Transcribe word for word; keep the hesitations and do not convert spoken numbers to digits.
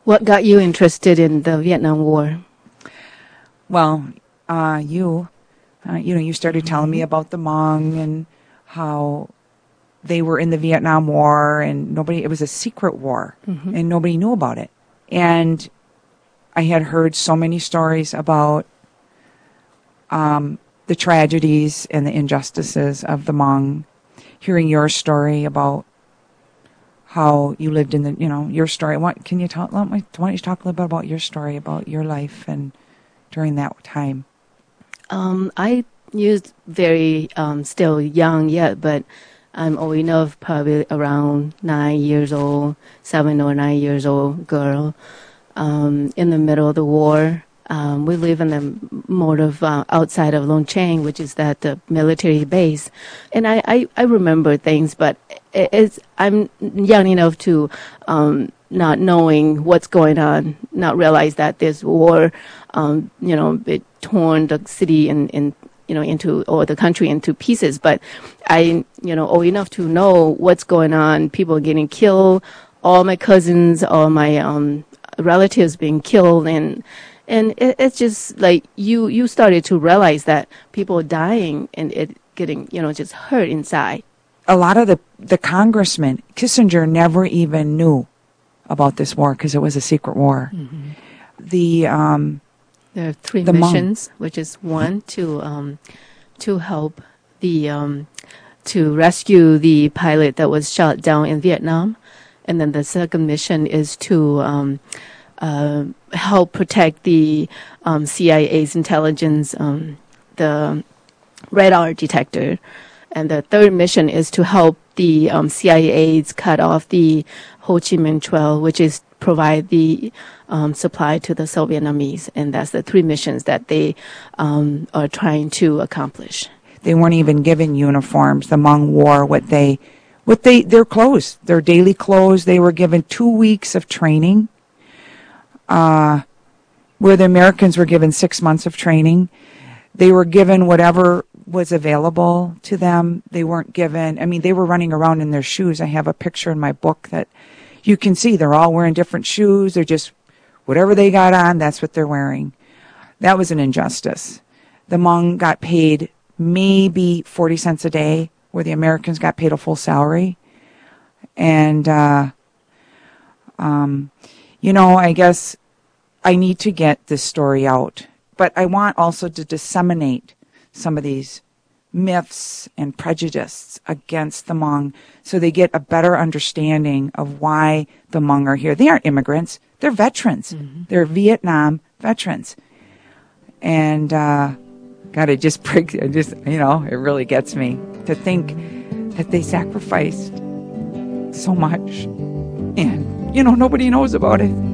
What got you interested in the Vietnam War? Well, uh, you, uh, you know, you started telling me about the Hmong and how they were in the Vietnam War, and nobody, it was a secret war, mm-hmm. and nobody knew about it. And I had heard so many stories about um, the tragedies and the injustices of the Hmong. Hearing your story about how you lived in the, you know, your story. What can you talk? Why don't you talk a little bit about your story, about your life and during that time? Um, I was very um, still young yet, but I'm old enough, probably around nine years old, seven or nine years old girl, um, in the middle of the war. Um, we live in the mode of uh, outside of Long Cheng, which is that the military base, and I, I, I remember things, but it, it's I'm young enough to um, not knowing what's going on, not realize that this war, um, you know, it torn the city in, in you know into or the country into pieces. But I, you know, old enough to know what's going on. People getting killed, all my cousins, all my um, relatives being killed, and. And it, it's just like you, you started to realize that people are dying and it getting, you know, just hurt inside. A lot of the, the congressmen, Kissinger never even knew about this war because it was a secret war. Mm-hmm. The um, There are three the missions, Hmong. which is one to um, to help the um, to rescue the pilot that was shot down in Vietnam. And then the second mission is to um, Uh, help protect the um, C I A's intelligence, um, the radar detector. And the third mission is to help the um, C I A's cut off the Ho Chi Minh Trail, which is provide the um, supply to the South Vietnamese. And that's the three missions that they um, are trying to accomplish. They weren't even given uniforms. The Hmong wore what they, what they, their clothes, their daily clothes. They were given two weeks of training. Uh, where the Americans were given six months of training. They were given whatever was available to them. They weren't given, I mean, they were running around in their shoes. I have a picture in my book that you can see. They're all wearing different shoes. They're just, whatever they got on, that's what they're wearing. That was an injustice. The Hmong got paid maybe forty cents a day, where the Americans got paid a full salary. And, uh, um, you know, I guess I need to get this story out, but I want also to disseminate some of these myths and prejudices against the Hmong so they get a better understanding of why the Hmong are here. They aren't immigrants. They're veterans. Mm-hmm. They're Vietnam veterans. And, uh, God, it just breaks, it just, you know, it really gets me to think that they sacrificed so much. And, you know, nobody knows about it.